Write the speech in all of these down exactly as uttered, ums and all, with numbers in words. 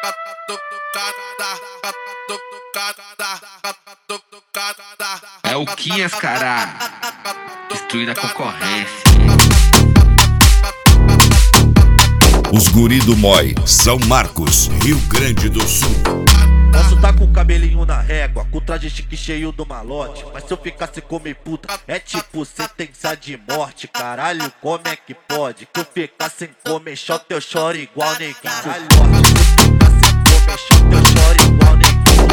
É o Quias, caralho. Destruir a concorrência. Os guri do Moi, São Marcos, Rio Grande do Sul. Posso tá com o cabelinho na régua, com o traje chique cheio do malote, mas se eu ficasse comer puta, é tipo sentença de morte. Caralho, como é que pode? Que eu ficasse sem comer shot, eu choro igual neguinho. Caralho, se eu ficasse sem comer shot, eu choro igual neguinho.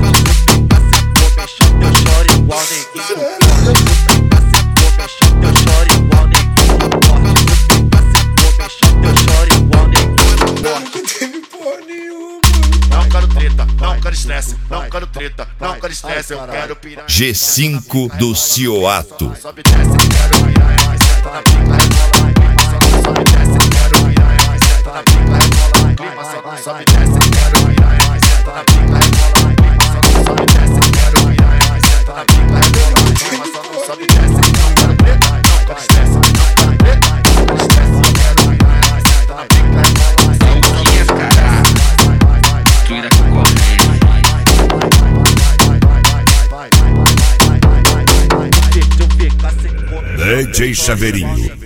Se eu ficasse sem comer shot, eu choro igual neguinho. Se eu ficasse sem comer shot, eu choro igual neguinho. Se eu ficasse sem comer shot, eu choro igual neguinho. Não quero treta, não quero estresse, não quero treta, não quero estresse, eu quero pirar. G cinco do Cioato. Sobe desce, quero pirar, mas senta na pica, sobe desce, quero pirar, mas senta na pica, clima só não sobe desce, quero pirar, mas senta na pica, sobe desce, quero pirar, mas senta na pica, clima só não sobe desce, não quero treta, não quero estresse, não quero treta, não quero estresse, eu quero pirar, mas senta na pica, É o Quias, caralho. Destruir a concorrência. D J Chaveirinho.